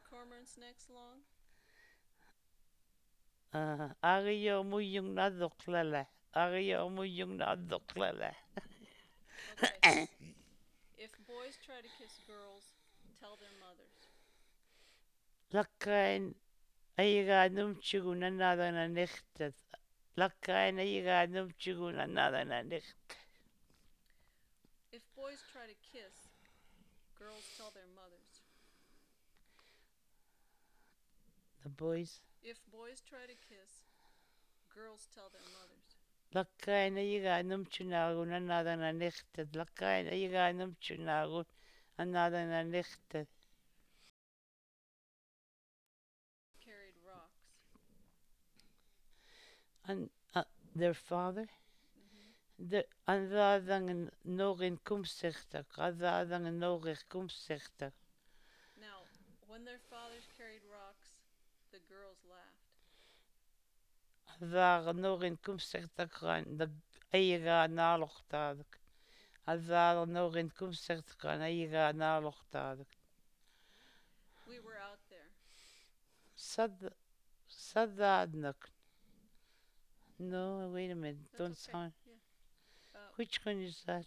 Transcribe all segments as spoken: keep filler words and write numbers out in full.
cormorant's neck's long? Uh, Ario muyung naduklala. Ario muyung naduklala. Okay. If boys try to kiss girls, tell their mothers. Lakkain aiga numchugun another na nichtet. Lakkain aiga numchugun another na nicht. If boys try to kiss, girls tell their mothers. The boys. If boys try to kiss, girls tell their mothers. Lakkain aiga numchunagun another na nichtet. Lakkain aiga numchunagun another na nichtet. Carried rocks. And uh, their father? Mm-hmm. De another nog in kumstichter. Another nog in kumstichter. Now, when their fathers carried rocks, the girls laughed. Daar nog in kumstichter gaan. De eiga nalochtadig. Daar nog in kumstichter gaan. Eiga nalochtadig. We were out there. Sad, sadadnak. No, wait a minute. That's Don't okay. sound. Yeah. Uh, Which one is that?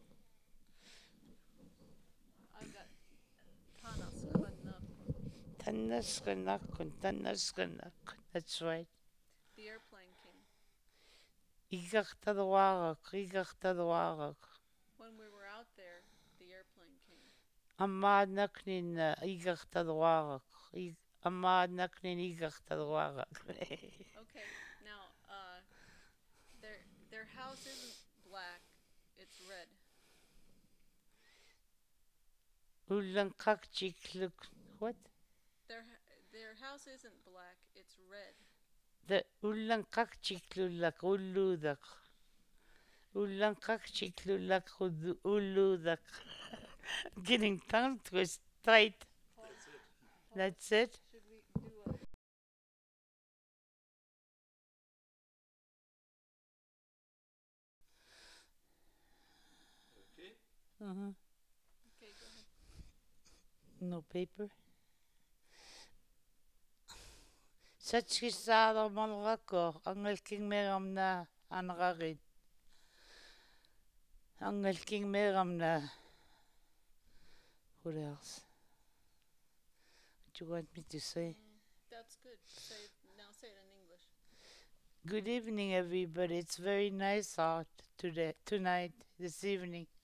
I got Tanas Kanakun. Tanaskanakun, tanaskanakun. That's right. The airplane came. Igachtadwarak, igachtadwarak. When we were out there, the airplane came. Amad naknin igachtadwarak. Amad naknin igachtadwarak. Okay, now, uh, their their house isn't black; it's red. Ulan kakchikluk. What? Their their house isn't black; it's red. The ulan kakchiklulak uludak. Ulan kakchiklulak uludak. Getting tongue twist tight. That's it. Should we do a Uh-huh. Okay, go ahead. No paper. Satskisada malgako. Angel king meram na anagarin. Angel king meram na. What else? What do you want me to say? Mm, that's good. Say now. Say it in English. Good evening, everybody. It's very nice out today, tonight, this evening.